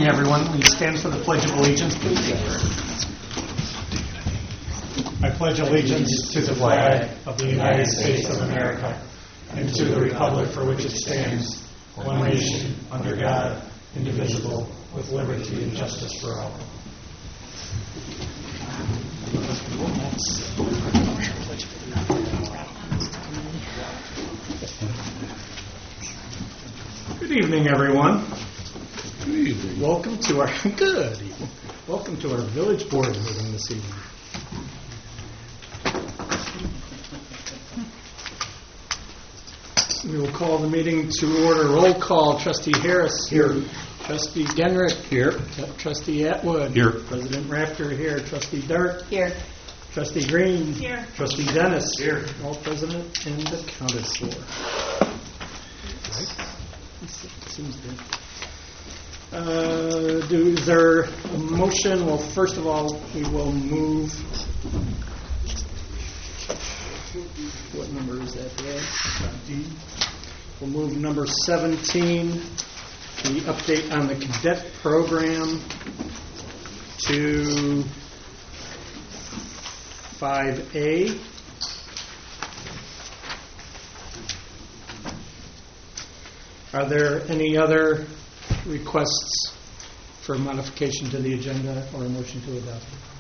evening, everyone. Will you stand for the Pledge of Allegiance, please? I pledge allegiance to the flag of the United States of America and to the republic for which it stands, one nation, under God, indivisible, with liberty and justice for all. Good evening, everyone. Good evening. Welcome to our Welcome to our village board meeting this evening. We will call the meeting to order. Roll call. Trustee Harris. Here. Trustee Genrich. Here. Trustee Atwood. Here. President Rafter here. Trustee Dart. Here. Trustee Green. Here. Trustee Dennis. Here. All present and accounted for. Seems good. Is there a motion? Well, first of all, we will move. What number is that, Brad? We'll move number 17, the update on the cadet program, to 5A. Are there any other requests for modification to the agenda or a motion to adopt?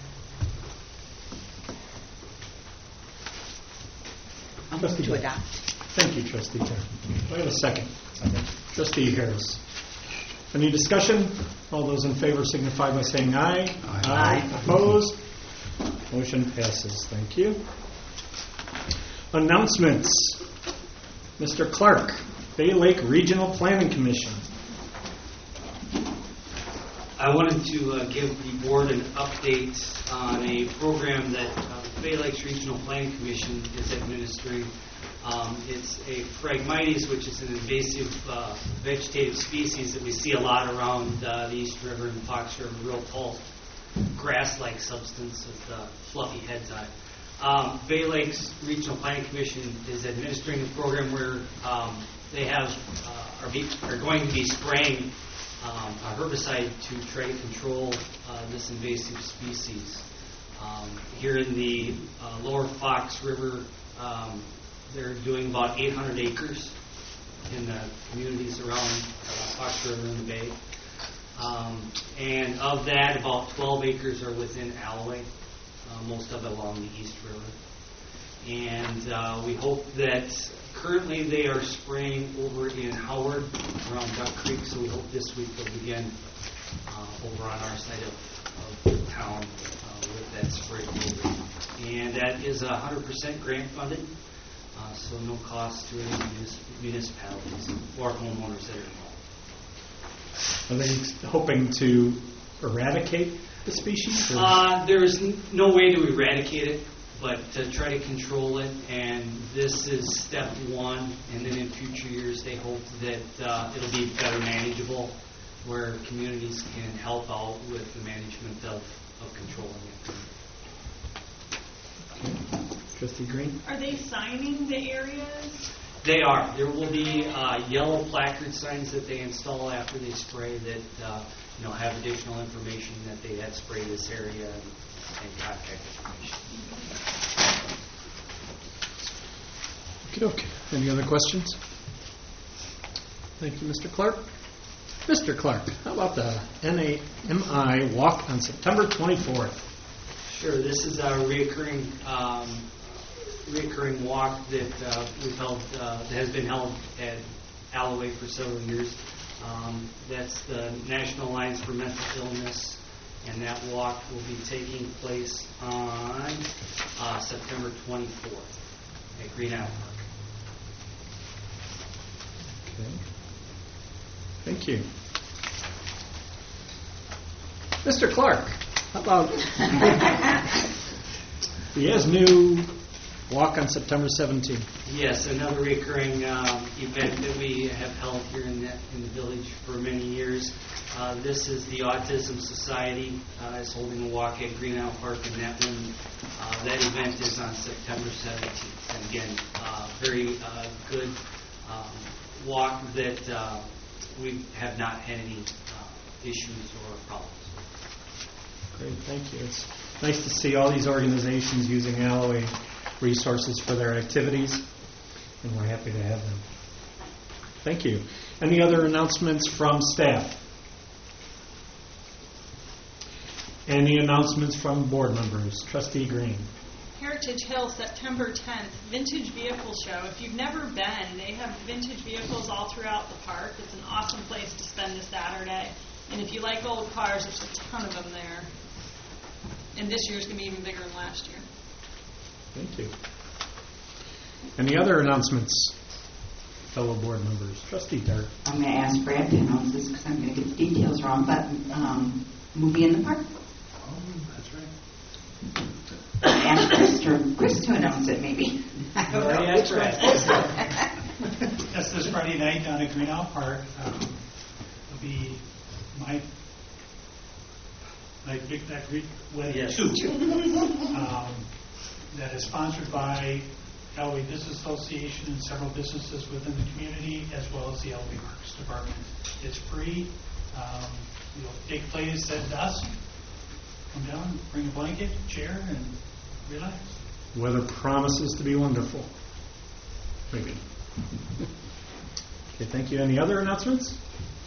I'll move to adopt. Thank you, Trustee Terry. Do I have a second? Trustee Harris. Any discussion? All those in favor signify by saying aye. Aye. Opposed? Motion passes. Thank you. Announcements. Mr. Clark, Bay Lake Regional Planning Commission. I wanted to give the board an update on a program that Bay Lakes Regional Planning Commission is administering. It's a Phragmites, which is an invasive vegetative species that we see a lot around the East River and Fox River, real tall grass-like substance with fluffy heads on it. Bay Lakes Regional Planning Commission is administering a program where they are going to be spraying a herbicide to try to control this invasive species. Here in the lower Fox River, they're doing about 800 acres in the communities around Fox River and the Bay. And of that, about 12 acres are within Alloway, most of it along the East River. And we hope that currently they are spraying over in Howard around Duck Creek, so we hope this week they'll begin over on our side of town with that spray program. And that is 100% grant funded, so no cost to any municipalities or homeowners that are involved. Are they hoping to eradicate the species? There is no way to eradicate it, but to try to control it, and this is step one, and then in future years they hope that it'll be better manageable, where communities can help out with the management of controlling it. Okay. Trustee Green? Are they signing the areas? They are. There will be yellow placard signs that they install after they spray that have additional information that they had sprayed this area and contact information. Okay. Any other questions? Thank you, Mr. Clark. Mr. Clark, how about the NAMI walk on September 24th? Sure. This is a reoccurring walk that we've held that has been held at Alloway for several years. That's the National Alliance for Mental Illness, and that walk will be taking place on September 24th at Green Isle Park. Okay. Thank you. Mr. Clark, how about the ASNU walk on September 17th? Yes, another recurring event that we have held here in the village for many years. This is the Autism Society is holding a walk at Green Isle Park, and that event is on September 17th. And again, very good walk that we have not had any issues or problems. Great, thank you. It's nice to see all these organizations using Alloway resources for their activities, and we're happy to have them. Thank you. Any other announcements from staff? Any announcements from board members? Trustee Green. Heritage Hill, September 10th, Vintage Vehicle Show. If you've never been, they have vintage vehicles all throughout the park. It's an awesome place to spend a Saturday. And if you like old cars, there's a ton of them there. And this year's going to be even bigger than last year. Thank you. Any other announcements, fellow board members? Trustee Dart. I'm going to ask Brad to announce this because I'm going to get the details wrong, but movie in the park. That's right. Ask Chris to announce it, maybe. I don't know which one's supposed to. That's this Friday night down at Green Isle Park. It'll be my Big Back Greek Wedding 2. That is sponsored by Alloway Business Association and several businesses within the community, as well as the Alloway Parks Department. It's free. It'll take place at dusk. Come down, bring a blanket, chair, and relax. Weather promises to be wonderful. Maybe. Okay, thank you. Any other announcements?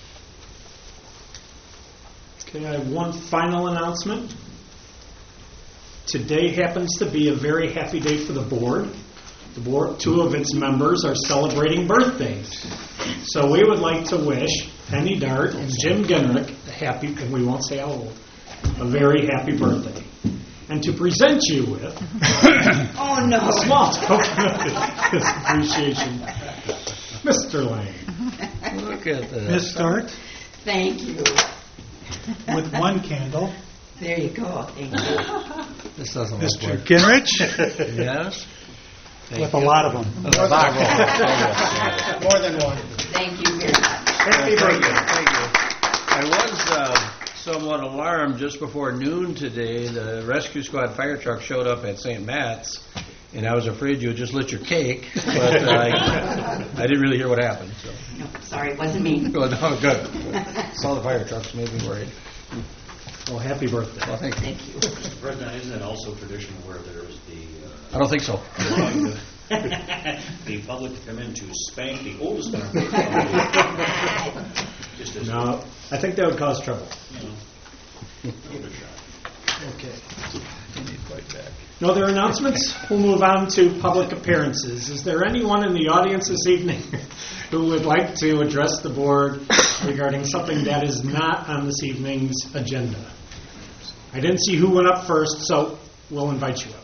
Okay, I have one final announcement. Today happens to be a very happy day for the board. The board, 2 of its members are celebrating birthdays. So we would like to wish Penny Dart and Jim Genrick a happy, and we won't say how old, a very happy birthday. And to present you with Oh, no. a small token of his appreciation, Mr. Lane. Look at that. Miss Start, Thank you. with one candle. There you go. Thank you. This doesn't look Mr. like. Kinrich, Yes? with a lot of them. More than one. Thank you very much. Happy birthday. Thank you. I was somewhat alarmed just before noon today. The rescue squad fire truck showed up at St. Matt's, and I was afraid you had just lit your cake, but I didn't really hear what happened. So. No, sorry, it wasn't me. Oh, no, good. Saw the fire trucks, made me worried. Well, happy birthday. Well, thank you. Thank you. Mr. President, isn't it also tradition where there's I don't think so. the public to come in to spank the oldest member? Just as No, I think that would cause trouble. a little bit shy. Okay. You need white back. No other announcements? We'll move on to public appearances. Is there anyone in the audience this evening who would like to address the board regarding something that is not on this evening's agenda? I didn't see who went up first, so we'll invite you up.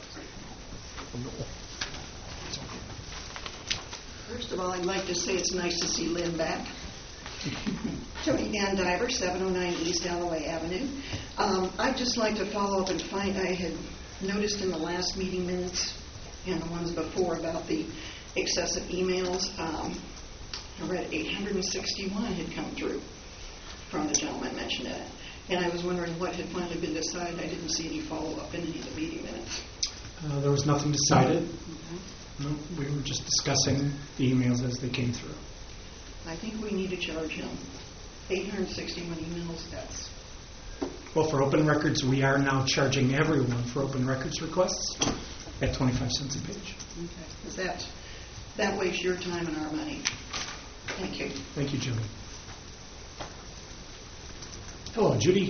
First of all, I'd like to say it's nice to see Lynn back. Tony Van Diver, 709 East Alloway Avenue. I'd just like to follow up and find, I had noticed in the last meeting minutes and the ones before about the excessive emails. I read 861 had come through from the gentleman mentioned in it. And I was wondering what had finally been decided. I didn't see any follow-up in any of the meeting minutes. There was nothing decided. No, we were just discussing the emails as they came through. I think we need to charge him 861 emails. That's Well, for open records, we are now charging everyone for open records requests at 25 cents a page. okay. 'Cause that wastes your time and our money. Thank you. Thank you, Jimmy. Hello, Judy.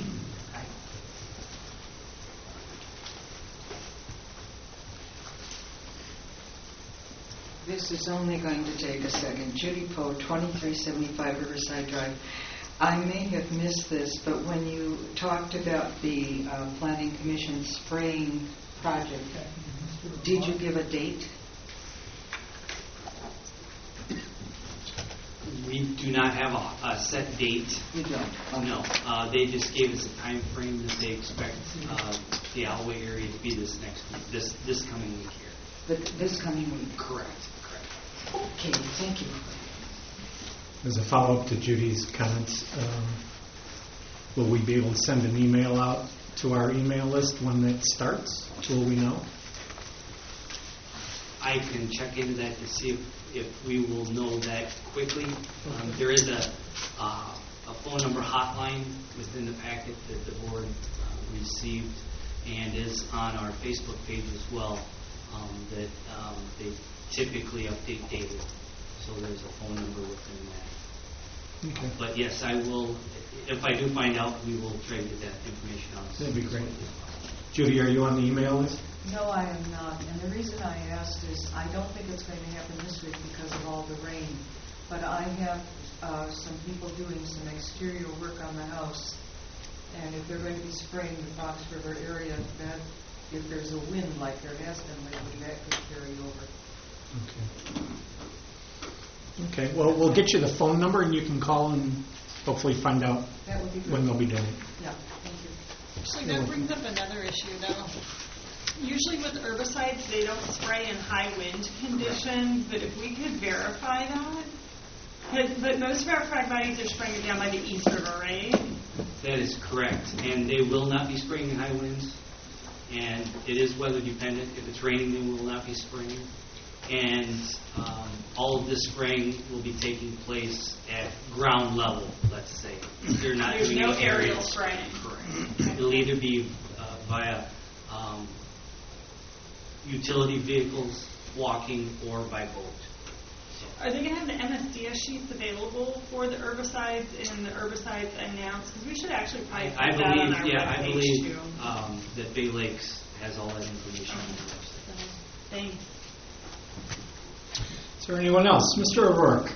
This is only going to take a second. Judy Poe, 2375 Riverside Drive. I may have missed this, but when you talked about the Planning Commission spraying project, did you give a date? We do not have a set date. You don't? No. They just gave us a time frame that they expect the Alloway area to be this coming week here. This coming week? Correct. Okay, thank you. As a follow-up to Judy's comments, will we be able to send an email out to our email list when that starts? Will we know? I can check into that to see if we will know that quickly. There is a phone number hotline within the packet that the board received, and is on our Facebook page as well, that they typically update daily. So there's a phone number within that. Okay. But yes, I will, if I do find out, we will try to get that information out. That'd be great. Judy, are you on the email list? No, I am not. And the reason I asked is I don't think it's going to happen this week because of all the rain. But I have some people doing some exterior work on the house. And if they're going to be spraying the Fox River area, that if there's a wind like there has been lately, that could carry over. Okay. Okay. Well, we'll get you the phone number, and you can call and hopefully find out That would be good. when they'll be doing it. Yeah, thank you. Actually, that brings up another issue, though. Usually with herbicides, they don't spray in high wind conditions, but if we could verify that. But most of our Phragmites are spraying it down by the East River, right? That is correct, and they will not be spraying in high winds, and it is weather dependent. If it's raining, they will not be spraying, and all of this spraying will be taking place at ground level, let's say. They're not There's doing no any aerial spraying. Correct. It'll either be via utility vehicles, walking, or by boat. Are they going to have the MSDS sheets available for the herbicides and the herbicides announced? Because we should actually probably put that on our webpage too. That Bay Lakes has all that information on their website. Thanks. Is there anyone else? Mr. O'Rourke.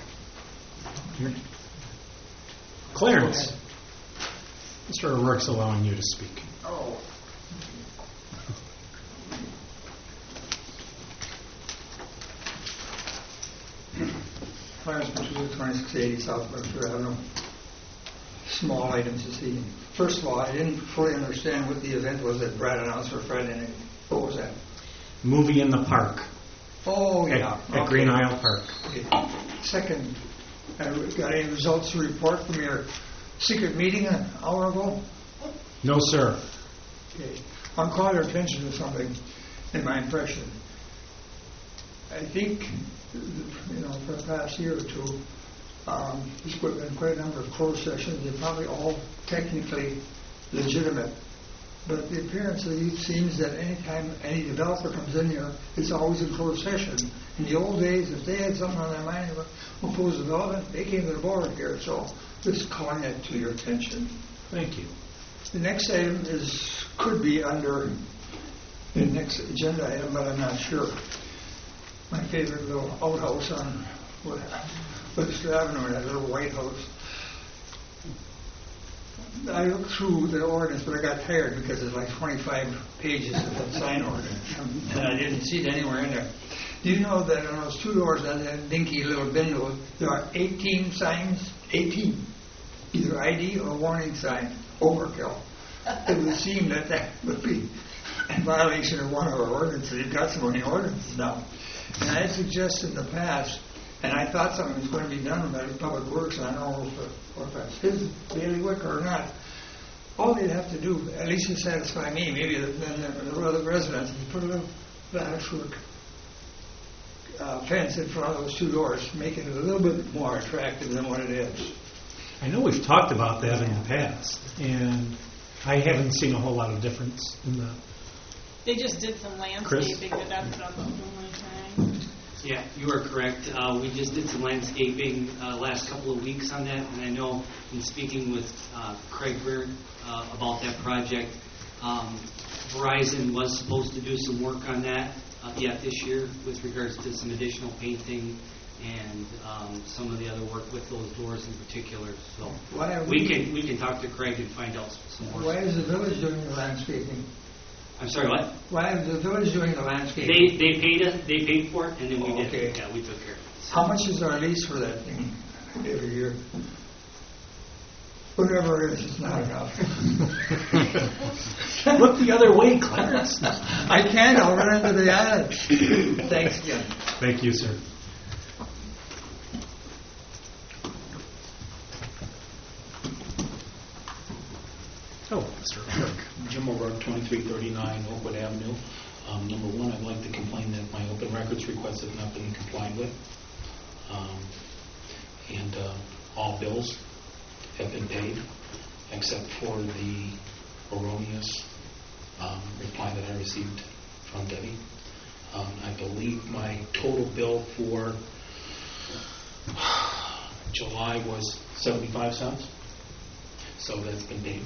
Clarence. Mr. O'Rourke's allowing you to speak. Oh. Clarence Mitchell, 2680 South Webster Avenue. Small items this evening. First of all, I didn't fully understand what the event was that Brad announced for Friday night. What was that? Movie in the Park. Oh, yeah. At Green Isle Park. Okay. Second, got any results to report from your secret meeting an hour ago? No, sir. Okay. I'll call your attention to something in my impression. I think, for the past year or two, there's been quite a number of closed sessions. They're probably all technically legitimate. But the appearance of these seems that anytime any developer comes in here, it's always a closed session. In the old days, if they had something on their mind about proposed development, they came to the board here. So just calling it to your attention. Thank you. The next item could be under the next agenda item, but I'm not sure. My favorite little outhouse on Webster Avenue, that little white house. I looked through the ordinance, but I got tired because there's like 25 pages of that sign ordinance, and I didn't see it anywhere in there. Do you know that on those two doors on that dinky little window, there are 18 signs? 18. Either ID or warning sign. Overkill. It would seem that would be in violation of one of our ordinances. You've got so many ordinances now. And I had suggested in the past, and I thought something was going to be done about Public Works, and I don't know if that's his bailiwick or not. All they'd have to do, at least to satisfy me, maybe the other residents, is put a little patchwork fence in front of those two doors, making it a little bit more attractive than what it is. I know we've talked about that in the past, and I haven't seen a whole lot of difference in the... They just did some landscaping, but that's about the only thing. Yeah, you are correct. We just did some landscaping last couple of weeks on that, and I know in speaking with Craig Beard about that project, Verizon was supposed to do some work on that yet this year with regards to some additional painting and some of the other work with those doors in particular. So we can talk to Craig and find out some more. Why is the village doing the landscaping? I'm sorry, what? Why is the village doing the landscaping? They paid for it, and then we did. Okay. Yeah, we took care of it. How much is our lease for that thing every year? Whatever it is, it's not enough. Look the other way, Clarence. I can't. I'll run into the attic. Thanks again. Thank you, sir. Oh, Mr. O'Rourke. Jim O'Rourke, 2339 Oakwood Avenue. Number one, I'd like to complain that my open records requests have not been complied with. And all bills have been paid, except for the erroneous reply that I received from Debbie. I believe my total bill for July was 75 cents, so that's been paid.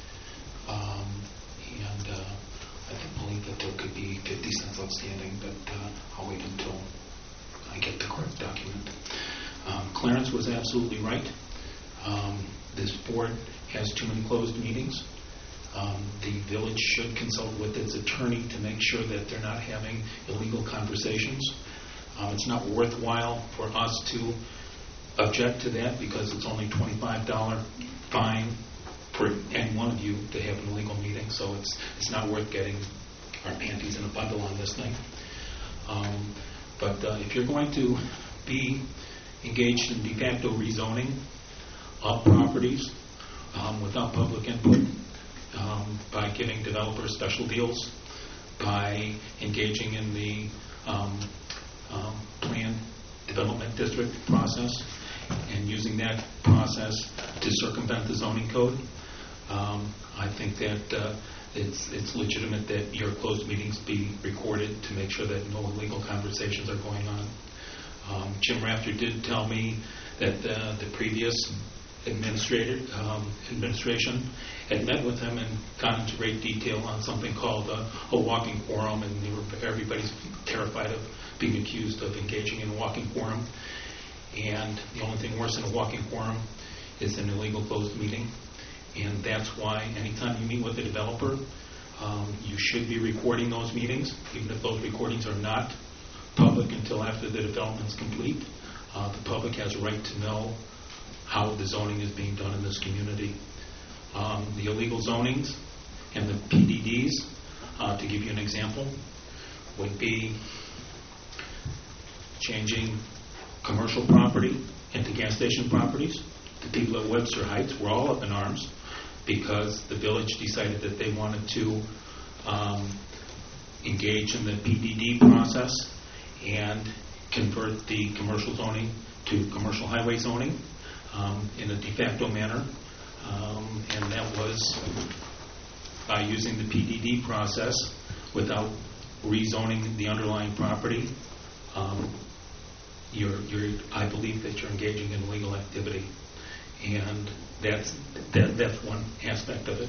And I believe that there could be 50 cents outstanding, but I'll wait until I get the correct document. Clarence was absolutely right. This board has too many closed meetings. The village should consult with its attorney to make sure that they're not having illegal conversations. It's not worthwhile for us to object to that because it's only $25 fine for any one of you to have an illegal meeting, so it's not worth getting our panties in a bundle on this thing. But if you're going to be engaged in de facto rezoning of properties without public input, by giving developers special deals, by engaging in the planned development district process and using that process to circumvent the zoning code, I think that it's legitimate that your closed meetings be recorded to make sure that no illegal conversations are going on. Jim Rafter did tell me that the previous administration had met with him and gone into great detail on something called a walking quorum, and everybody's terrified of being accused of engaging in a walking quorum. And the only thing worse than a walking quorum is an illegal closed meeting. And that's why anytime you meet with a developer, you should be recording those meetings, even if those recordings are not public until after the development's complete. The public has a right to know how the zoning is being done in this community. The illegal zonings and the PDDs, to give you an example, would be changing commercial property into gas station properties. The people at Webster Heights were all up in arms because the village decided that they wanted to engage in the PDD process and convert the commercial zoning to commercial highway zoning in a de facto manner. And that was by using the PDD process without rezoning the underlying property. I believe that you're engaging in illegal activity, and that's one aspect of it.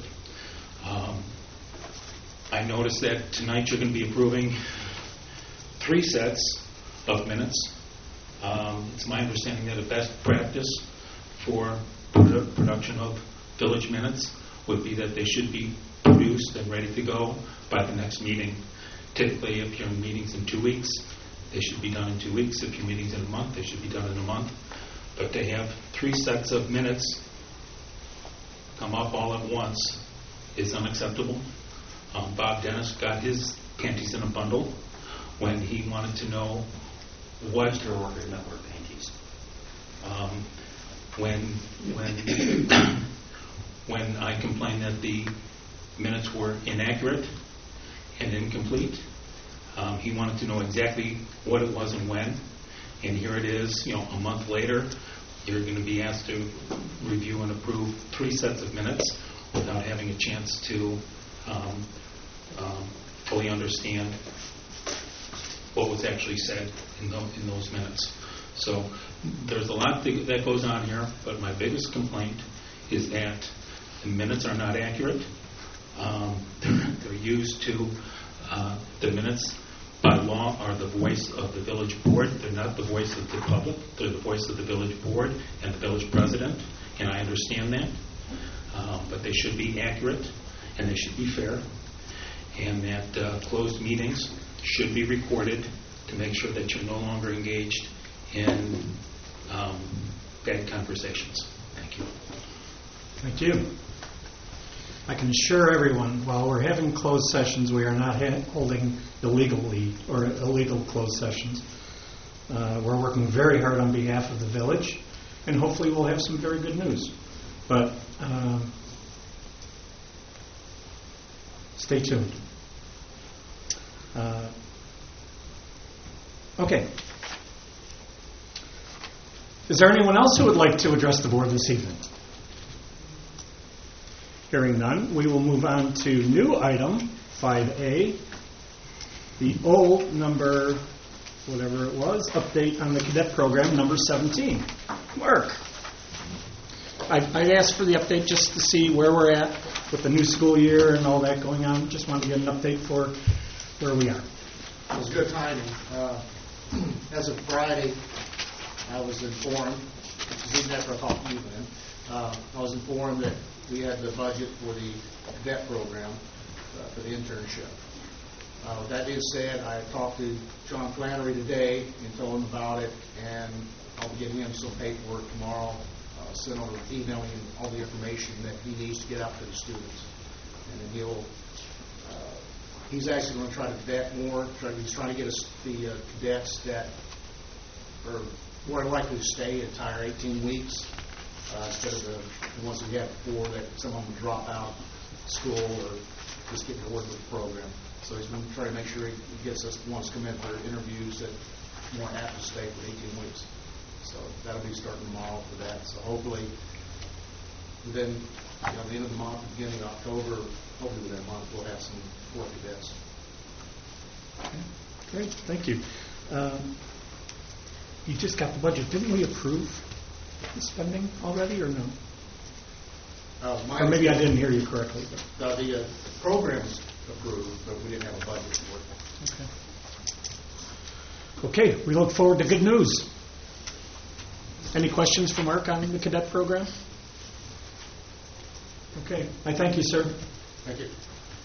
I noticed that tonight you're going to be approving 3 sets of minutes. It's my understanding that a best practice for production of village minutes would be that they should be produced and ready to go by the next meeting. Typically, if your meeting's in 2 weeks, they should be done in 2 weeks. If your meeting's in a month, they should be done in a month. But to have 3 sets of minutes come up all at once is unacceptable. Bob Dennis got his panties in a bundle when he wanted to know what Mr. Worker Network panties. When I complained that the minutes were inaccurate and incomplete, he wanted to know exactly what it was and when. And here it is, a month later, you're going to be asked to review and approve 3 sets of minutes without having a chance to fully understand what was actually said in those minutes. So there's a lot that goes on here, but my biggest complaint is that the minutes are not accurate. They're used to, the minutes by law are the voice of the village board. They're not the voice of the public. They're the voice of the village board and the village president, and I understand that. But they should be accurate, and they should be fair, and that closed meetings should be recorded to make sure that you're no longer engaged in bad conversations. Thank you. Thank you. I can assure everyone, while we're having closed sessions, we are not holding illegal closed sessions. We're working very hard on behalf of the village, and hopefully we'll have some very good news. But stay tuned. Okay. Is there anyone else who would like to address the board this evening? Hearing none, we will move on to new item 5A, the old number, whatever it was, update on the cadet program, number 17. Mark. I asked for the update just to see where we're at with the new school year and all that going on. Just wanted to get an update for where we are. It was good timing. As of Friday, I was informed, which is even after I talked to you then, I was informed that we had the budget for the cadet program for the internship. With that being said, I talked to John Flannery today and told him about it, and I'll be getting him some paperwork tomorrow, send over, emailing him all the information that he needs to get out to the students. And then he's actually going to try to vet more. He's trying to get us the cadets that are more likely to stay the entire 18 weeks instead of the ones we had before that some of them drop out of school or just get to work with the program. So he's going to try to make sure he gets us the ones come in for interviews that more apt to stay for 18 weeks. So that'll be starting tomorrow for that. So hopefully within the end of the month, beginning of October, hopefully within a month, we'll have some more cadets. Okay. Great, thank you. You just got the budget. Didn't we approve the spending already or no? Or maybe I didn't hear you correctly. But. The program's approved, but we didn't have a budget for it. Okay. Okay, we look forward to good news. Any questions for Mark on the cadet program? Okay, I thank you, sir. Thank you.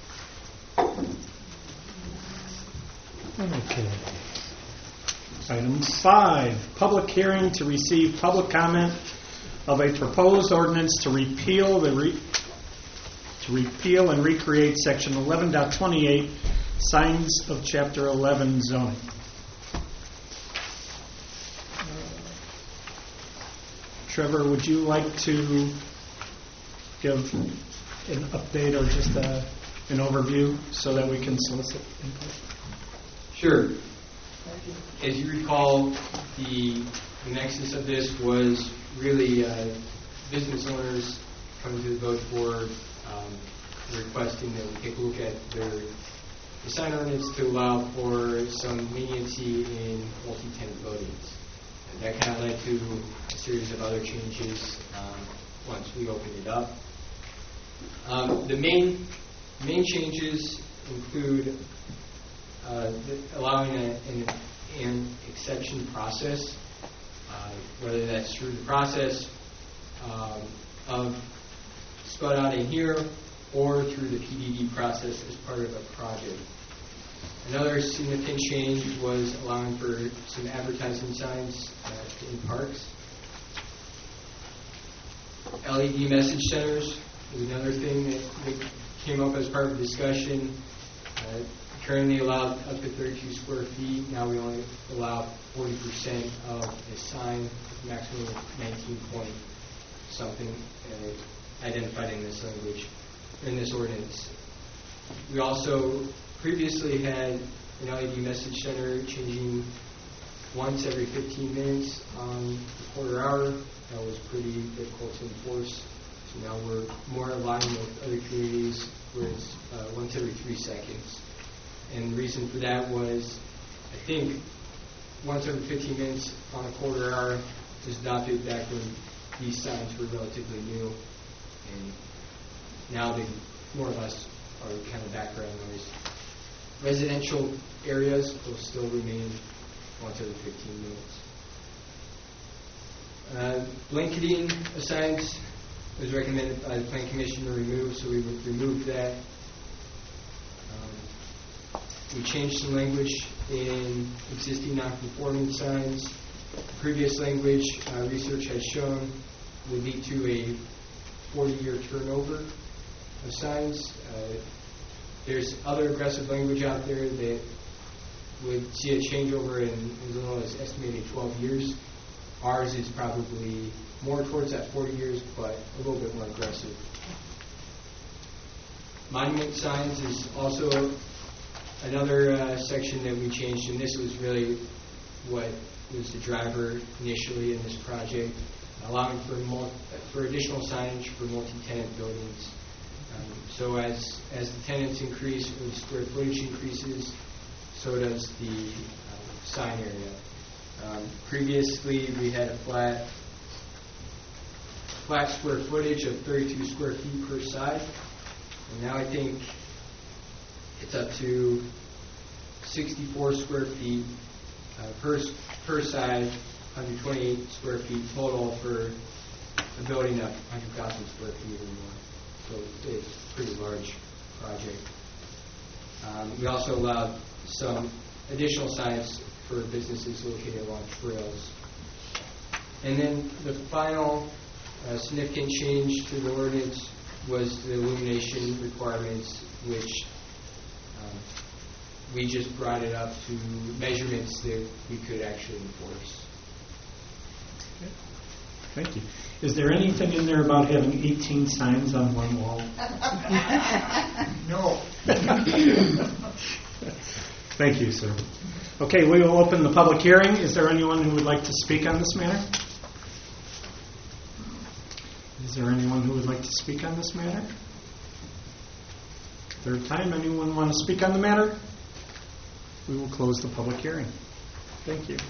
Okay. Item 5, public hearing to receive public comment of a proposed ordinance to repeal and recreate Section 11.28 signs of Chapter 11 zoning. Trevor, would you like to give an update or just an overview so that we can solicit input? Sure. As you recall, the nexus of this was really business owners coming to the village board requesting that we take a look at the sign ordinance to allow for some leniency in multi-tenant buildings. And that kind of led to a series of other changes once we opened it up. The main changes include allowing an exception process, whether that's through the process of spelled out in here or through the PDD process as part of a project. Another significant change was allowing for some advertising signs in parks. LED message centers is another thing that came up as part of the discussion. Currently allowed up to 32 square feet. Now we only allow 40% of the sign, maximum of 19 point something identified in this language, in this ordinance. We also previously had an LED message center changing once every 15 minutes on a quarter hour. That was pretty difficult to enforce. So now we're more aligned with other communities where it's once every 3 seconds. And the reason for that was, I think, once every 15 minutes on a quarter hour was adopted back when these signs were relatively new. And now they more or less are kind of background noise. Residential areas will still remain once every 15 minutes. Blanketing of signs was recommended by the Plan Commission to remove, so we would remove that. We changed some language in existing non-conforming signs. The previous language, research has shown, would lead to a 40-year turnover of signs. There's other aggressive language out there that would see a changeover in as little as estimated 12 years. Ours is probably more towards that 40 years, but a little bit more aggressive. Monument signs is also another section that we changed, and this was really what was the driver initially in this project, allowing for additional signage for multi-tenant buildings. So as the tenants increase or the square footage increases, so does the sign area. Previously, we had a flat square footage of 32 square feet per side, and now I think it's up to 64 square feet per side, 128 square feet total for a building of 100,000 square feet or more. So it's a pretty large project. We also allowed some additional signs for businesses located along trails. And then the final significant change to the ordinance was the illumination requirements, which we just brought it up to measurements that we could actually enforce. Okay. Thank you. Is there anything in there about having 18 signs on one wall? No. Thank you, sir. Okay, we will open the public hearing. Is there anyone who would like to speak on this matter? Is there anyone who would like to speak on this matter? Third time, anyone want to speak on the matter? We will close the public hearing. Thank you.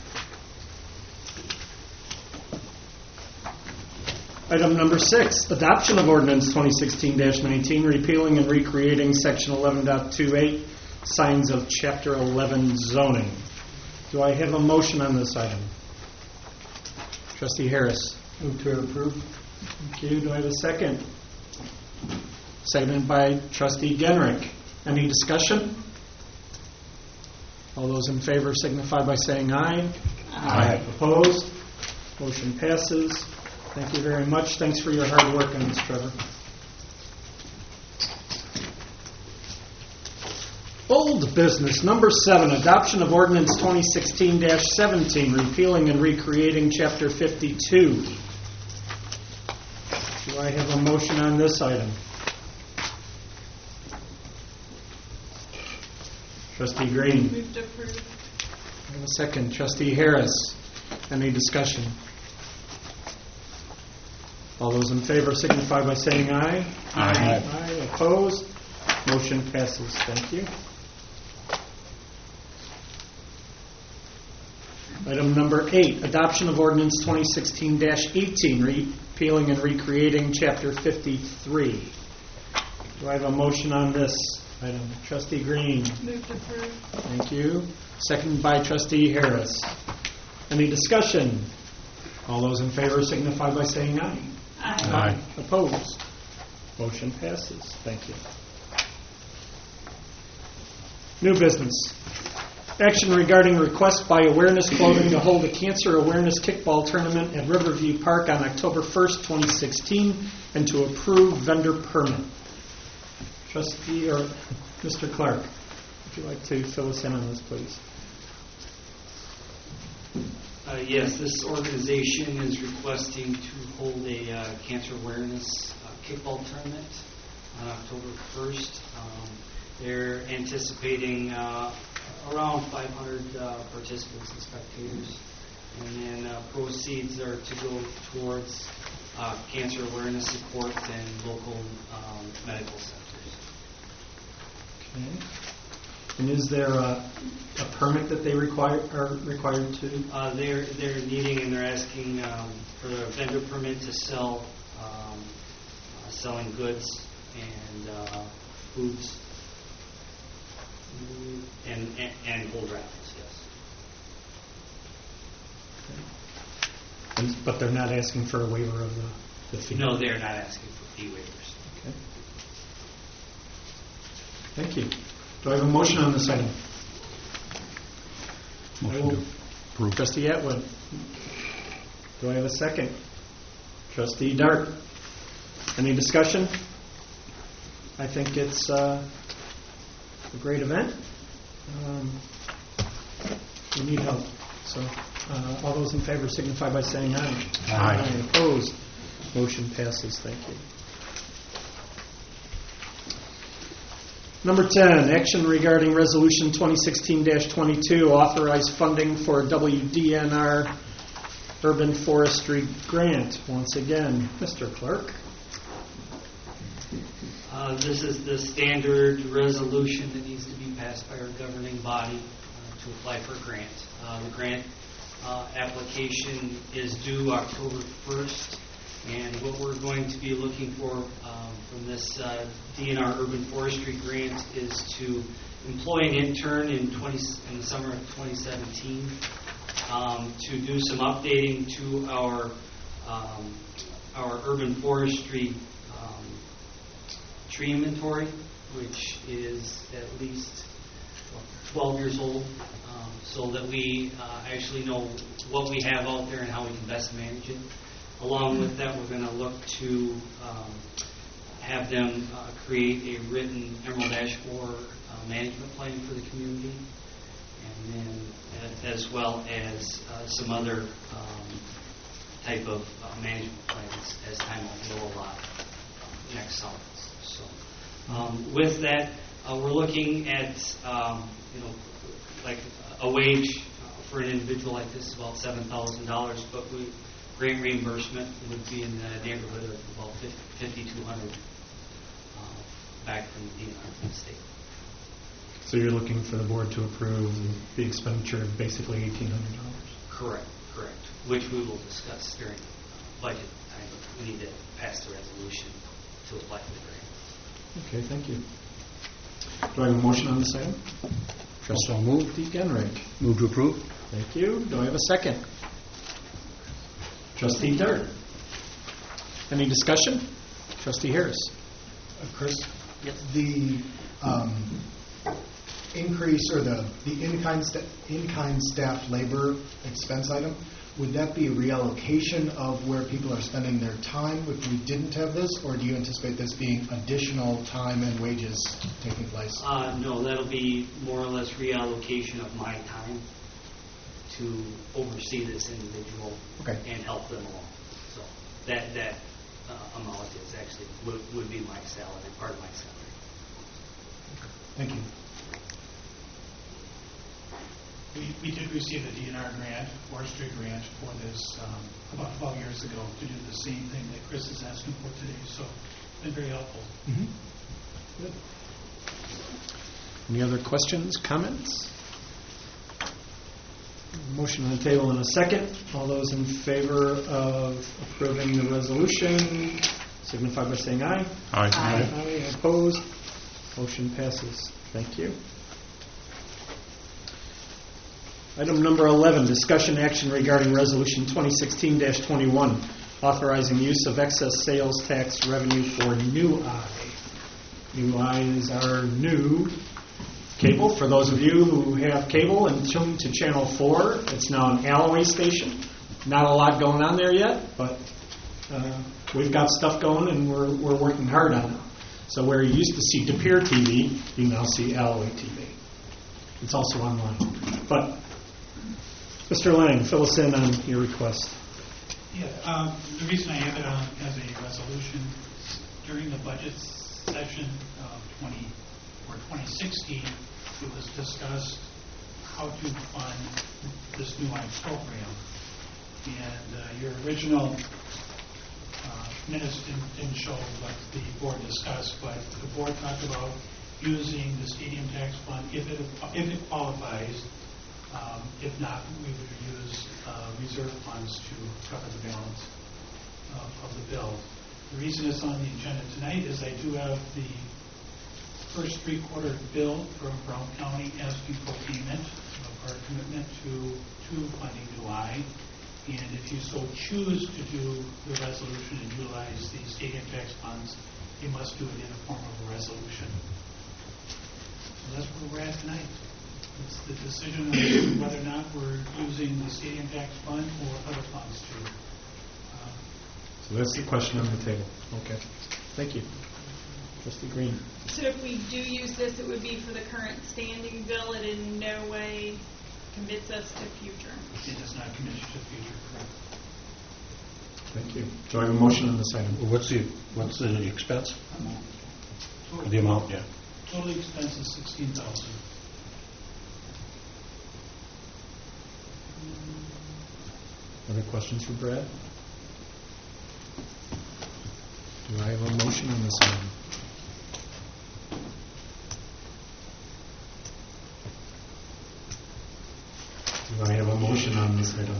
Item number 6, adoption of ordinance 2016-19, repealing and recreating section 11.28, signs of chapter 11 zoning. Do I have a motion on this item? Trustee Harris. Move to approve. Thank you. Do I have a second? Seconded by Trustee Genrick. Any discussion? All those in favor signify by saying aye. Aye. Opposed? Motion passes. Thank you very much. Thanks for your hard work on this, Trevor. Old business, number 7, adoption of ordinance 2016-17, repealing and recreating chapter 52. Do I have a motion on this item? Trustee Green. Move to approve. I have a second. Trustee Harris. Any discussion? All those in favor signify by saying aye. Aye. Aye. Opposed? Motion passes. Thank you. Item number 8, adoption of ordinance 2016-18, repealing and recreating chapter 53. Do I have a motion on this item? Trustee Green. Move to approve. Thank you. Seconded by Trustee Harris. Any discussion? All those in favor signify by saying aye. Aye. Opposed? Motion passes. Thank you. New business. Action regarding request by Awareness Clothing to hold a cancer awareness kickball tournament at Riverview Park on October 1st, 2016, and to approve vendor permit. Trustee or Mr. Clark, would you like to fill us in on this, please? Yes, this organization is requesting to hold a cancer awareness kickball tournament on October 1st. They're anticipating around 500 participants and spectators. And then proceeds are to go towards cancer awareness support and local medical centers. Okay. And is there a permit that they are required to? They're needing and they're asking for a vendor permit to sell selling goods and foods and hold raffles. Yes. But they're not asking for a waiver of the fee? No, they're not asking for fee waivers. Okay. Thank you. Do I have a motion on this item? Motion to approve. Trustee Atwood. Do I have a second? Trustee Dart. Any discussion? I think it's a great event. We need help. So all those in favor signify by saying aye. Aye. Opposed? Motion passes. Thank you. Number 10, action regarding Resolution 2016-22, authorize funding for WDNR Urban Forestry Grant. Once again, Mr. Clark. This is the standard resolution that needs to be passed by our governing body to apply for a grant. The grant application is due October 1st, and what we're going to be looking for from this DNR Urban Forestry grant is to employ an intern in the summer of 2017 to do some updating to our urban forestry tree inventory, which is at least 12 years old, so that we actually know what we have out there and how we can best manage it. Along with that, we're going to look to have them create a written Emerald Ash Borer management plan for the community, and then as well as some other type of management plans as time will allow next summer. So, with that, we're looking at like a wage for an individual like this is about $7,000, but grant reimbursement would be in the neighborhood of about $5,200 back from the DNR from the state. So you're looking for the board to approve the expenditure of basically $1,800? Correct. Which we will discuss during budget time. We need to pass the resolution to apply for the grant. Okay, thank you. Do I have a motion on this item? So moved. Trustee Genrich. Move to approve. Thank you. Do I have a second? Trustee Dirt. Any discussion? Trustee Harris. Chris? Yes. The increase or the in-kind staff labor expense item, would that be a reallocation of where people are spending their time if we didn't have this, or do you anticipate this being additional time and wages taking place? No, that'll be more or less reallocation of my time to oversee this individual and help them along. So that amount is actually would be my salary, part of my salary. Thank you. We did receive a DNR grant, forestry grant, for this about 12 years ago to do the same thing that Chris is asking for today. So it's been very helpful. Mm-hmm. Good. Any other questions, comments? Motion on the table in a second. All those in favor of approving the resolution signify by saying aye. Aye. Aye. Opposed? Motion passes. Thank you. Item number 11, discussion action regarding Resolution 2016-21, authorizing use of excess sales tax revenue for New Eye. New Eye is our new cable. For those of you who have cable and tuned to Channel 4, it's now an Alloway station. Not a lot going on there yet, but we've got stuff going and we're working hard on it. So where you used to see De Pere TV, you now see Alloway TV. It's also online. But Mr. Lang, fill us in on your request. Yeah, the reason I have it on as a resolution, during the budget session of 2016, it was discussed how to fund this New Eye program. And your original minutes didn't show what the board discussed, but the board talked about using the stadium tax fund if it qualifies. If not, we would use reserve funds to cover the balance of the bill. The reason it's on the agenda tonight is I do have the first three-quarter bill from Brown County asking for payment of our commitment to funding New Eye. And if you so choose to do the resolution and utilize the stadium tax funds, you must do it in the form of a resolution. So that's where we're at tonight. It's the decision on whether or not we're using the stadium tax fund or other funds to. So that's the question on the table. Okay. Thank you. Trustee Green. So if we do use this, it would be for the current standing bill. It in no way commits us to future. It does not commit you to the future, correct? Thank you. Do I have a motion on this item? What's the expense? The amount, yeah. Total expense is $16,000. Other questions for Brad? Do I have a motion on this item? Do I have a motion on this item?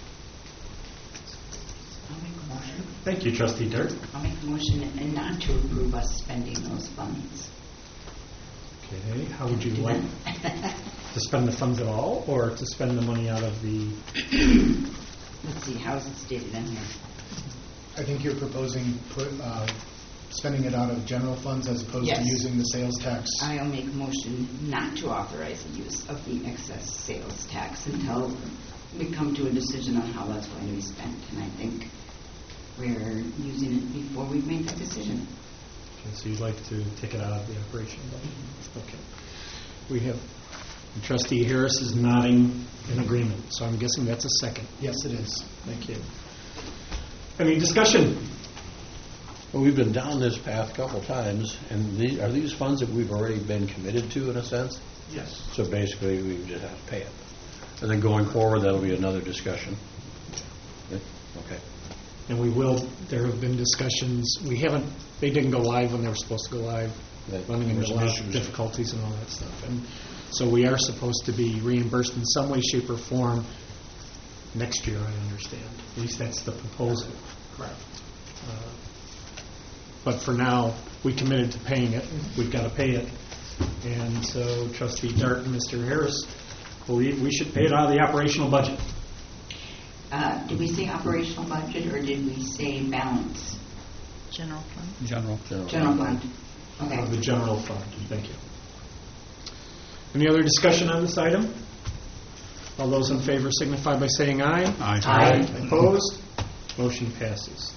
I'll make a motion. Thank you, Trustee Dirt. I'll make a motion and not to approve us spending those funds. Okay, how would you like to spend the funds at all, or to spend the money out of the... Let's see, how is it stated in here? I think you're proposing spending it out of general funds as opposed to using the sales tax. I'll make a motion not to authorize the use of the excess sales tax until we come to a decision on how that's going to be spent. And I think we're using it before we've made that decision. Okay, so you'd like to take it out of the operation budget? Okay. We have, Trustee Harris is nodding in agreement, so I'm guessing that's a second. Yes, it is. Thank you. Any discussion? Well, we've been down this path a couple times, and are these funds that we've already been committed to, in a sense? Yes. So basically, we just have to pay it. And then going forward, that'll be another discussion. Okay. And there have been discussions, they didn't go live when they were supposed to go live, running into a lot of difficulties and all that stuff. And so we are supposed to be reimbursed in some way, shape, or form next year, I understand. At least that's the proposal. Correct. But for now, we committed to paying it. We've got to pay it. And so Trustee Dart and Mr. Harris believe we should pay it out of the operational budget. Did we say operational budget or did we say balance? General fund. General fund. Okay. The general fund. Thank you. Any other discussion on this item? All those in favor signify by saying aye. Aye. Aye. Opposed? Motion passes.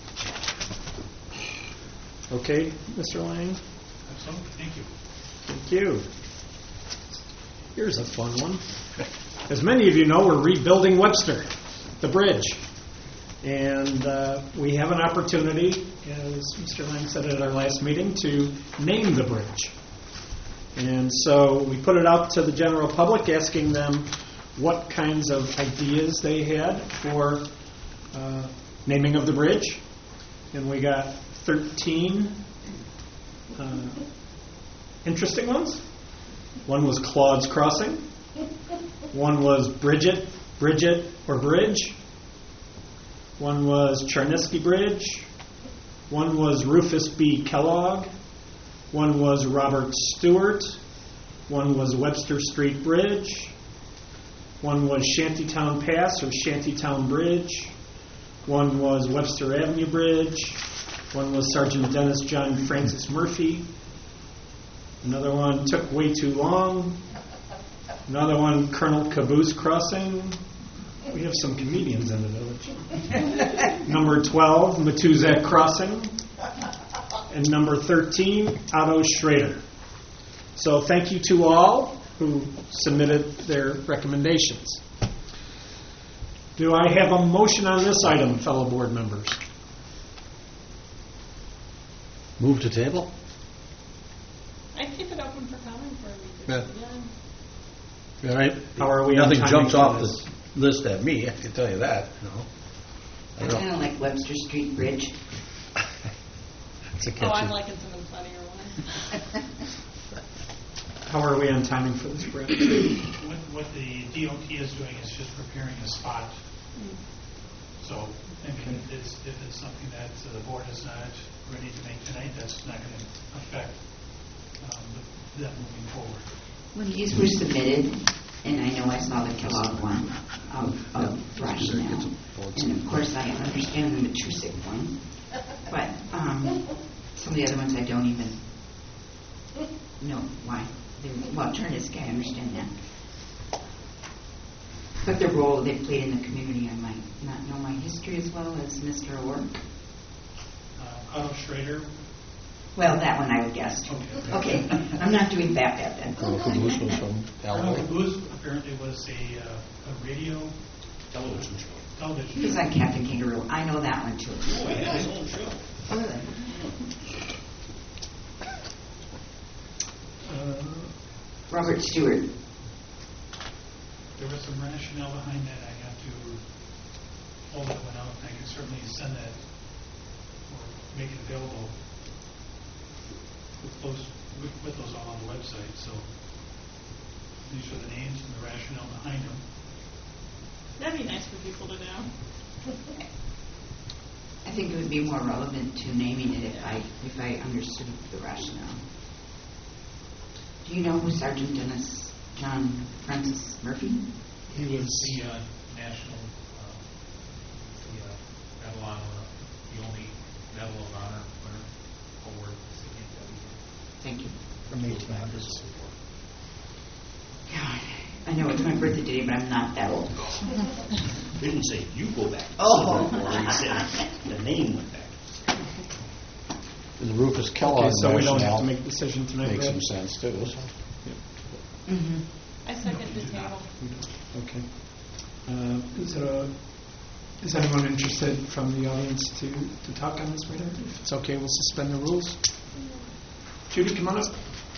Okay, Mr. Lang? Excellent. Thank you. Thank you. Here's a fun one. As many of you know, we're rebuilding Webster, the bridge. And we have an opportunity, as Mr. Lang said at our last meeting, to name the bridge. And so we put it out to the general public, asking them what kinds of ideas they had for naming of the bridge. And we got 13 interesting ones. One was Claude's Crossing. One was Bridget, or Bridge. One was Charnesky Bridge. One was Rufus B. Kellogg. One was Robert Stewart. One was Webster Street Bridge. One was Shantytown Pass or Shantytown Bridge. One was Webster Avenue Bridge. One was Sergeant Dennis John Francis Murphy. Another one took way too long. Another one, Colonel Caboose Crossing. We have some comedians in the village. Number 12, Matuzak Crossing. And number 13, Otto Schrader. So thank you to all who submitted their recommendations. Do I have a motion on this item, fellow board members? Move to table? I keep it open for comment for a week. Yeah. All right. How are we? Nothing jumps off the list at me, I can tell you that. I kind of like Webster Street Bridge. It's a Oh, catchy. I'm liking some of the funnier ones. How are we on timing for this bridge? What the DOT is doing is just preparing a spot. So, I mean, if it's something that the board is not ready to make tonight, that's not going to affect them moving forward. When these were submitted, and I know I saw the Kellogg one of rationale, and of course I understand the Matusik one, but some of the other ones I don't even know why. Well, Charnesky, I understand that. But the role they played in the community, I might not know my history as well as Mr. O'Rourke. Otto Schrader. Well, that one I would guess. Okay. I'm not doing that bad then. Colonel Caboose was from Colonel Alabama. Caboose apparently was a radio Television show. television. He was on Captain Kangaroo. I know that one too. Oh, he had his own show. Oh, really? Robert Stewart. There was some rationale behind that. I have to pull that one out. I can certainly send that or make it available with those all on the website. So these are the names and the rationale behind them. That'd be nice for people to know. I think it would be more relevant to naming it if I understood the rationale. Do you know who Sergeant Dennis John Francis Murphy? He was the national, Medal of Honor, the only Medal of Honor winner award recipient that we get. Thank you. From the 1800s. God, I know it's my birthday today, but I'm not that old. He didn't say you go back. Oh. He said the name went back. The Rufus Kellogg Okay, so we don't have National to make a decision tonight, makes Brad? some sense too. Mm-hmm. I second the table. Okay. Is anyone interested from the audience to talk on this matter? If it's okay, we'll suspend the rules. Judy, come on up.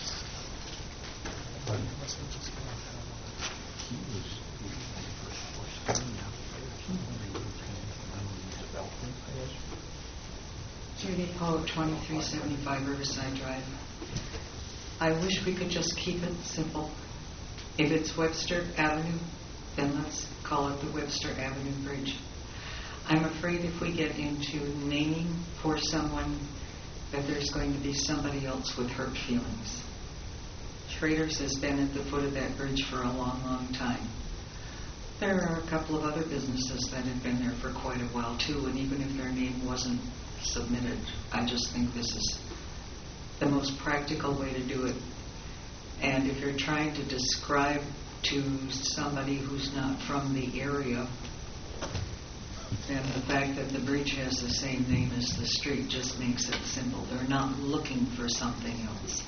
Judy Poe, 2375 Riverside Drive. I wish we could just keep it simple. If it's Webster Avenue, then let's call it the Webster Avenue Bridge. I'm afraid if we get into naming for someone, that there's going to be somebody else with hurt feelings. Schrader's has been at the foot of that bridge for a long, long time. There are a couple of other businesses that have been there for quite a while too, and even if their name wasn't submitted, I just think this is the most practical way to do it. And if you're trying to describe to somebody who's not from the area, then the fact that the bridge has the same name as the street just makes it simple. They're not looking for something else.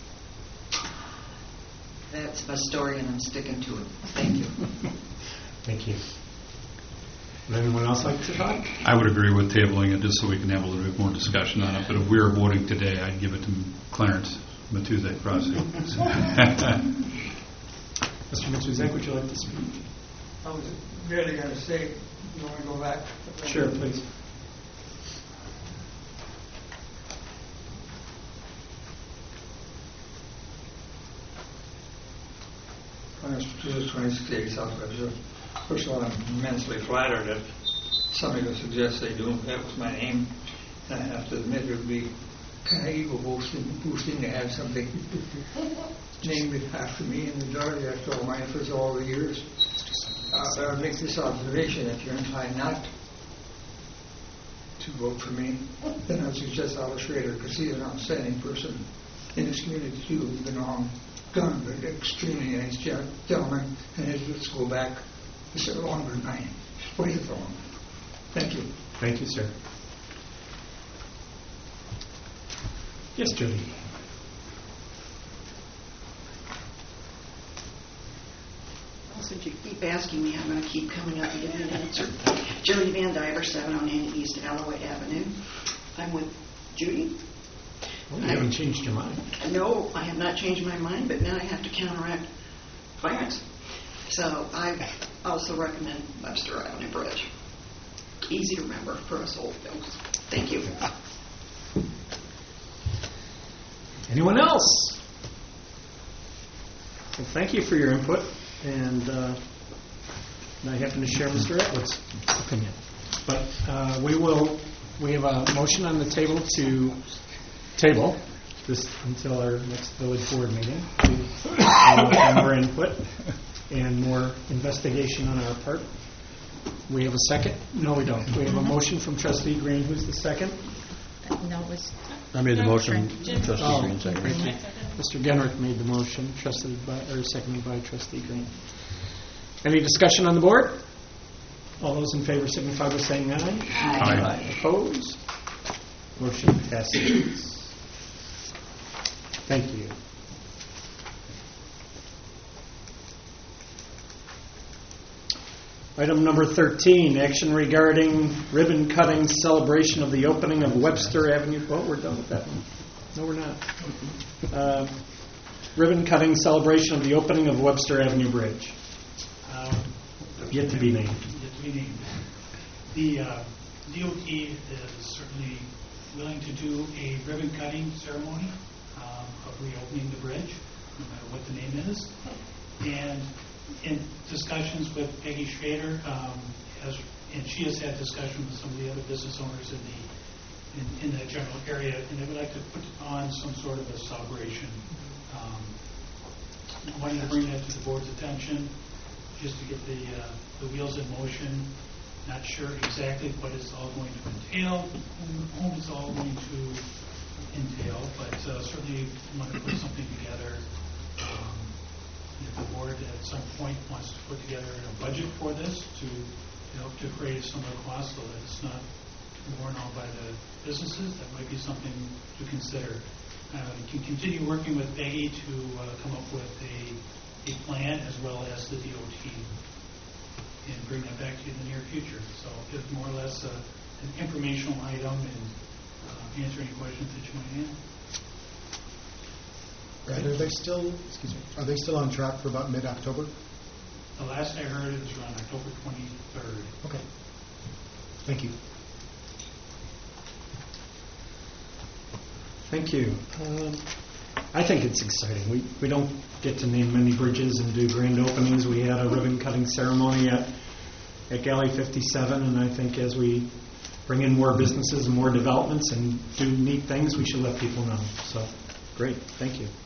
That's my story, and I'm sticking to it. Thank you. Thank you. Would anyone else like to talk? I would agree with tabling it just so we can have a little bit more discussion on it. But if we were voting today, I'd give it to Clarence Matuzak Crossing. Mr. Matuzak, would you like to speak? I was really going to say, you want to go back? Sure, please. Clarence Matuzak, 2680 South Webster. First of all, I'm immensely flattered that somebody would suggest they do. That was my name. And I have to admit, it would be kind of ego-boosting to have something named after me in the majority after all my efforts all the years. But I'll make this observation: if you're inclined not to vote for me, then I would suggest Alice Schrader, because he's an outstanding person in this community too. He's been on gun, but extremely nice gentleman, and his roots go back longer than mine. Way long. Thank you. Thank you, sir. Yes, Judy. Well, since you keep asking me, I'm going to keep coming up and giving an answer. Jody Van Diver, 709 East Alloway Avenue. I'm with Judy. Well, you haven't changed your mind. No, I have not changed my mind, but now I have to counteract Clarence. So I also recommend Webster Avenue Bridge. Easy to remember for us old folks. Thank you. Anyone else? Well, thank you for your input, and I happen to share Mr. Atwood's opinion. But we have a motion on the table to table this until our next village board meeting for more input and more investigation on our part. We have a second? No, we don't. We have a motion from Trustee Green. Who's the second? No, it was. I made the motion. Jim. Trustee Green second. Mr. Genrich made the motion, seconded by Trustee Green. Any discussion on the board? All those in favor signify by saying aye. Aye. Opposed? Motion passes. Thank you. Item number 13, action regarding ribbon cutting celebration of the opening of Webster Avenue. Oh, we're done with that one. No, we're not. Ribbon cutting celebration of the opening of Webster Avenue Bridge. Yet to be named. Yet to be named. The DOT is certainly willing to do a ribbon cutting ceremony of reopening the bridge, no matter what the name is. And in discussions with Peggy Schrader, and she has had discussion with some of the other business owners in that general area, and they would like to put on some sort of a celebration. I wanted to bring that to the board's attention, just to get the wheels in motion. Not sure exactly what it's all going to entail, whom it's all going to entail, but certainly want to put something together. If the board at some point wants to put together a budget for this to help to create some of the costs so that it's not borne all by the businesses, that might be something to consider. You can continue working with Peggy to come up with a plan as well as the DOT and bring that back to you in the near future. So it's more or less an informational item and answer any questions that you might have. Right. Are they still on track for about mid-October? The last I heard it was around October 23rd. Okay. Thank you. Thank you. I think it's exciting. We don't get to name many bridges and do grand openings. We had a ribbon cutting ceremony at Galley 57, and I think as we bring in more businesses and more developments and do neat things, we should let people know. So, great. Thank you.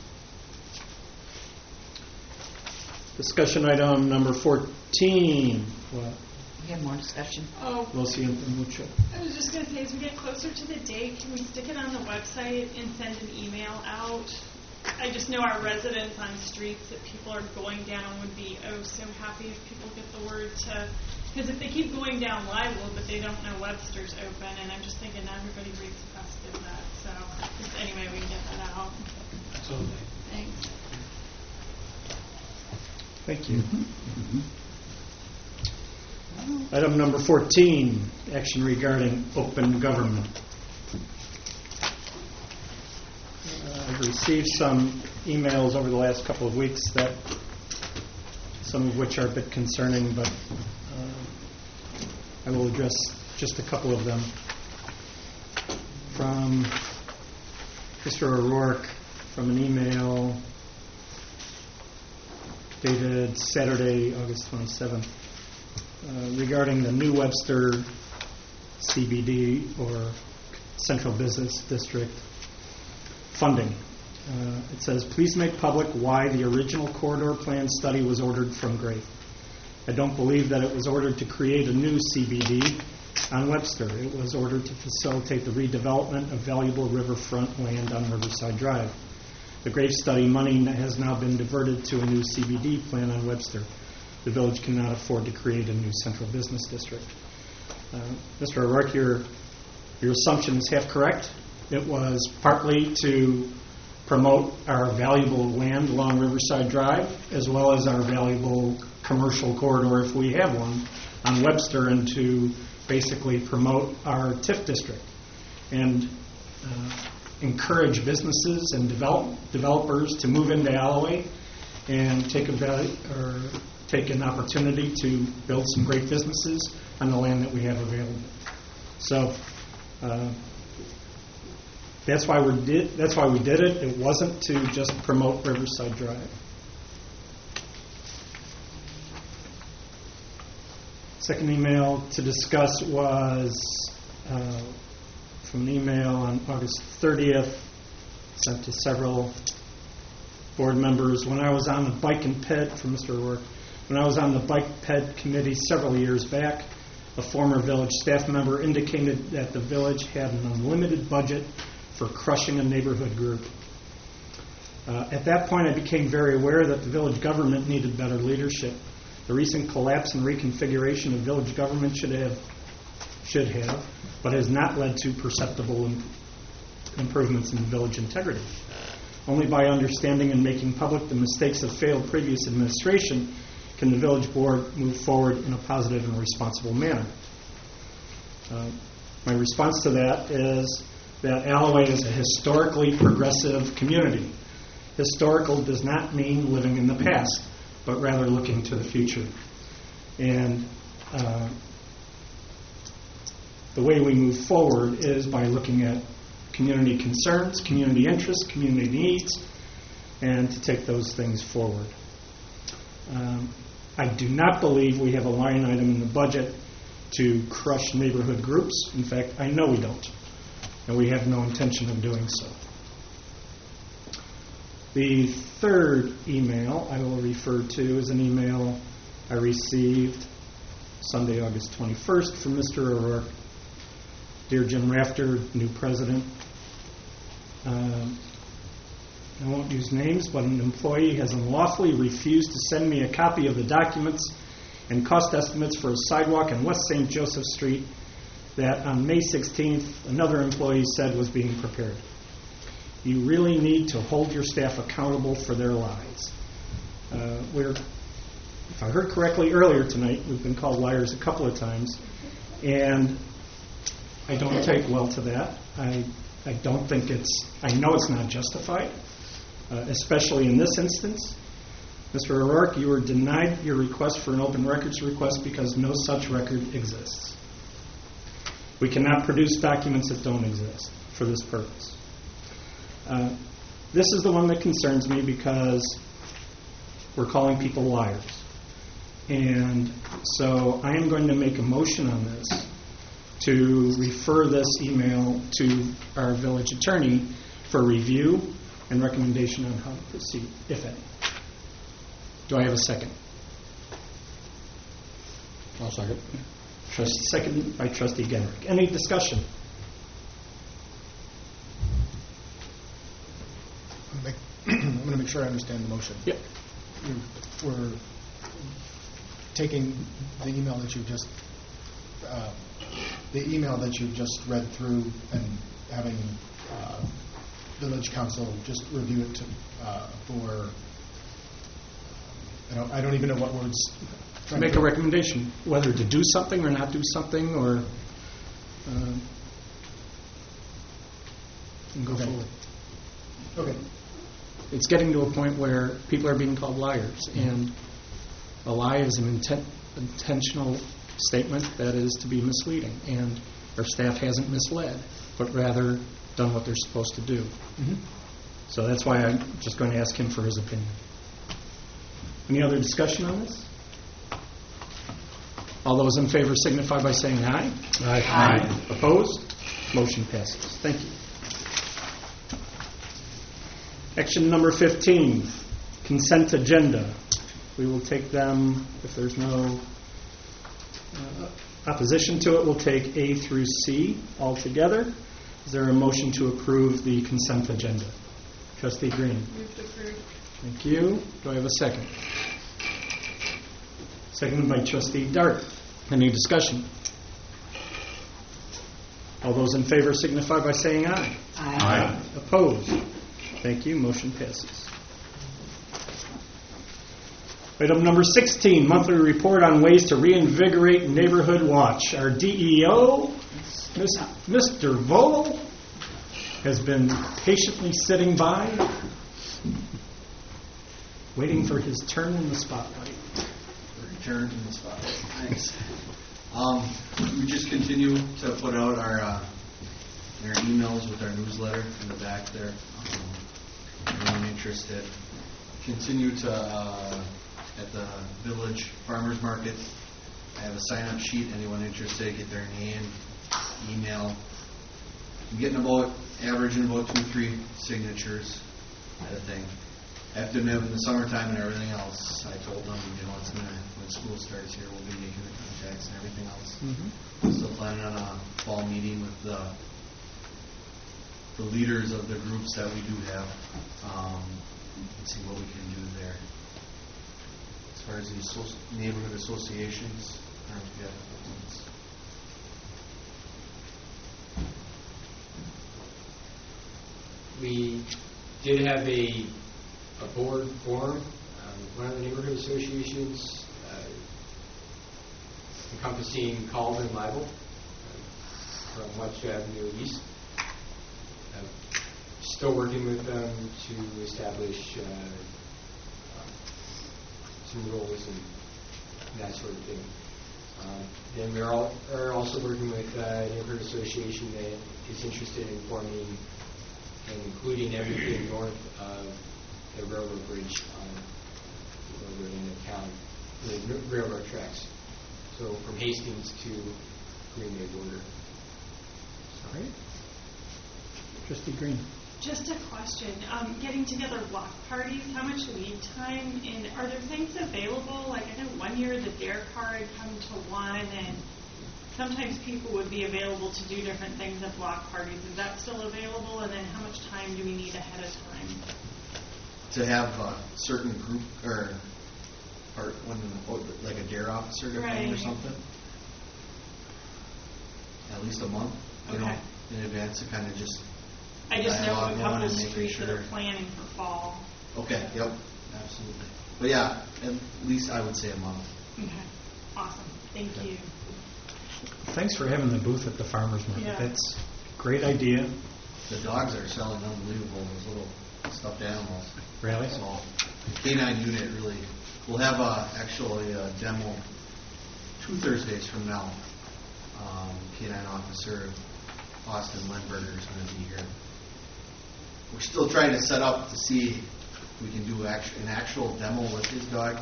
Discussion item number 14. What? We have more discussion. Oh. We'll see in mucho. I was just going to say, as we get closer to the date, can we stick it on the website and send an email out? I just know our residents on streets that people are going down would be so happy if people get the word to, because if they keep going down Lively, but they don't know Webster's open, and I'm just thinking not everybody reads the best of that. So just anyway, we can get that out. Absolutely. Thanks. Thank you. Item number 14, action regarding open government. I've received some emails over the last couple of weeks that some of which are a bit concerning, but I will address just a couple of them. From Mr. O'Rourke, from an email dated Saturday, August 27th, regarding the New Webster CBD, or Central Business District, funding. It says, please make public why the original corridor plan study was ordered from Grafe. I don't believe that it was ordered to create a new CBD on Webster. It was ordered to facilitate the redevelopment of valuable riverfront land on Riverside Drive. The Grafe study money has now been diverted to a new CBD plan on Webster. The village cannot afford to create a new central business district. Mr. O'Rourke, your assumption is half correct. It was partly to promote our valuable land along Riverside Drive, as well as our valuable commercial corridor, if we have one, on Webster, and to basically promote our TIF district and encourage businesses and developers to move into Alloway and take an opportunity to build some great businesses on the land that we have available. So that's why we did it. It wasn't to just promote Riverside Drive. Second email to discuss was from an email on August 30th, sent to several board members. When I was on the Bike and Ped, from Mr. O'Rourke, when I was on the Bike Ped committee several years back, a former village staff member indicated that the village had an unlimited budget for crushing a neighborhood group. At that point, I became very aware that the village government needed better leadership. The recent collapse and reconfiguration of village government should have, but has not led to perceptible improvements in village integrity. Only by understanding and making public the mistakes of failed previous administration can the village board move forward in a positive and responsible manner. My response to that is that Alloway is a historically progressive community. Historical does not mean living in the past, but rather looking to the future. And the way we move forward is by looking at community concerns, community interests, community needs, and to take those things forward. I do not believe we have a line item in the budget to crush neighborhood groups. In fact, I know we don't, and we have no intention of doing so. The third email I will refer to is an email I received Sunday, August 21st from Mr. O'Rourke. Dear Jim Rafter, new president, I won't use names, but an employee has unlawfully refused to send me a copy of the documents and cost estimates for a sidewalk on West St. Joseph Street that on May 16th another employee said was being prepared. You really need to hold your staff accountable for their lies. If I heard correctly earlier tonight, we've been called liars a couple of times, and I don't take well to that. I don't think I know it's not justified, especially in this instance. Mr. O'Rourke, you were denied your request for an open records request because no such record exists. We cannot produce documents that don't exist for this purpose. This is the one that concerns me because we're calling people liars. And so I am going to make a motion on this to refer this email to our village attorney for review and recommendation on how to proceed, if any. Do I have a second? I'll second. Second by Trustee Genrick. Any discussion? I'm going to make sure I understand the motion. Yep. We're taking the email that you've just read through and having village council just review it for. I don't even know what words. To make a recommendation, whether to do something or not do something, or and go forward. Okay. It's getting to a point where people are being called liars, and a lie is an intentional statement that is to be misleading, and our staff hasn't misled, but rather done what they're supposed to do. Mm-hmm. So that's why I'm just going to ask him for his opinion. Any other discussion on this? All those in favor signify by saying aye. Aye. Aye. Opposed? Motion passes. Thank you. Action number 15, consent agenda. We will take them, if there's no opposition to it, we'll take A through C all together. Is there a motion to approve the consent agenda? Trustee Green. Move to approve. Thank you. Do I have a second? Seconded by Trustee Dart. Any discussion? All those in favor signify by saying aye. Aye. Opposed? Thank you. Motion passes. Item number 16, monthly report on ways to reinvigorate Neighborhood Watch. Our DEO, Mr. Vogel, has been patiently sitting by, waiting for his turn in the spotlight. Turn in the spotlight. Thanks. We just continue to put out our emails with our newsletter in the back there. Anyone interested, continue to at the village farmers market. I have a sign-up sheet. Anyone interested, get their name, email. I'm getting averaging about 2-3 signatures at a thing. After in the summertime and everything else, I told them, it's when school starts here, we'll be making the contacts and everything else. Mm-hmm. Still planning on a fall meeting with the leaders of the groups that we do have, and see what we can do there. As far as the neighborhood associations, aren't together. We did have a board forum, one of the neighborhood associations, encompassing Calder and Libel from Webster Avenue East. Still working with them to establish some rules and that sort of thing. Then we are also working with a neighborhood association that is interested in forming and including everything north of the railroad bridge on the railroad in the town. railroad tracks. So from Hastings to Green Bay border. All right. Trustee Green. Just a question. Getting together block parties, how much lead time? And are there things available? Like I know one year the Dare Car had come to one, and sometimes people would be available to do different things at block parties. Is that still available? And then how much time do we need ahead of time? To have a certain group or when like a DARE officer to come or something. At least a month, you know, in advance to kind of just. I just know a couple of streets that are planning for fall. Okay, yep, absolutely. But yeah, at least I would say a month. Okay, awesome. Thank you. Thanks for having the booth at the farmer's market. Yeah. That's a great idea. The dogs are selling unbelievable, those little stuffed animals. Really? So, K9 unit really. We'll have actually a demo 2 Thursdays from now. K9 officer Austin Lindberger is going to be here. We're still trying to set up to see if we can do an actual demo with his dog.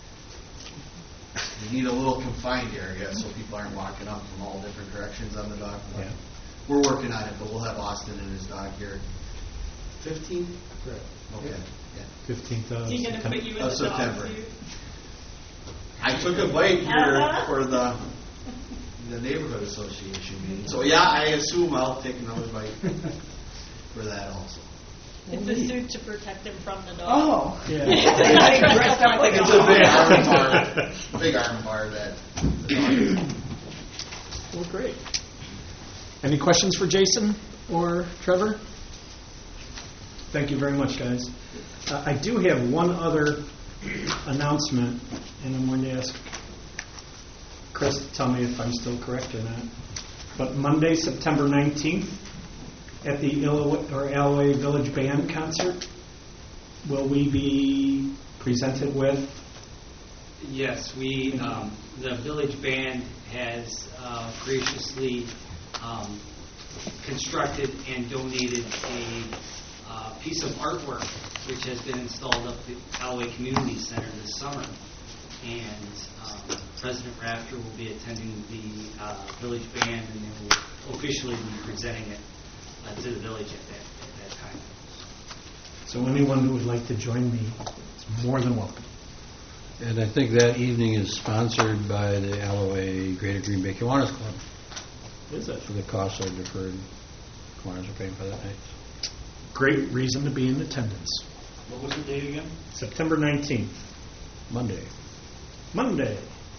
We need a little confined area so people aren't walking up from all different directions on the dog. Yeah. We're working on it, but we'll have Austin and his dog here. 15th? Correct. Okay. Yeah. 15th of Is he going to put you in the September. dog suit? I took a bite here for the neighborhood association meeting. So yeah, I assume I'll take another bite for that also. It's a suit to protect him from the dog. Oh, yeah. Dressed up like It's a a big dog. arm bar. Big arm bar that the dog. Well, great. Any questions for Jason or Trevor? Thank you very much, guys. I do have one other announcement, and I'm going to ask Chris to tell me if I'm still correct or not. But Monday, September 19th, at the Alloway Village Band concert, will we be presented with? Yes, the village band has graciously constructed and donated a piece of artwork which has been installed up at the Alloway Community Center this summer. And President Rafter will be attending the village band, and they will officially be presenting it to the village at that time. So anyone who would like to join me is more than welcome. And I think that evening is sponsored by the Alloway Greater Green Bay Kiwanis Club. Is it? So the costs are deferred. Kiwanis are paying for that night. Great reason to be in attendance. What was the date again? September 19th. Monday. Monday.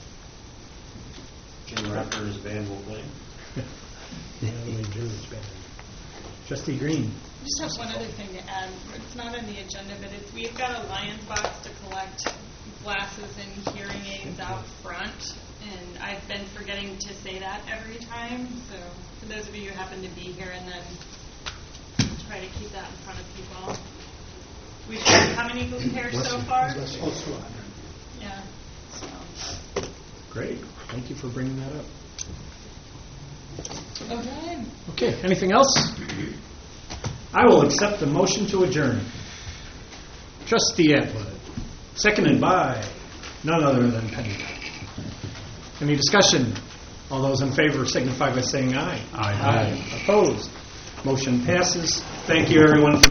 Jim Rapper and his band will play. Alloway Village Band. Trustee Green. I just have one other thing to add. It's not on the agenda, but we've got a Lions box to collect glasses and hearing aids out front, and I've been forgetting to say that every time. So for those of you who happen to be here, and then try to keep that in front of people. We've got how many pairs so far? Yeah. So. Great. Thank you for bringing that up. Okay. Okay, anything else? I will accept the motion to adjourn. Trustee Atwood, seconded by none other than Penny. Any discussion? All those in favor signify by saying aye. Aye. Opposed? Motion passes. Thank you, everyone.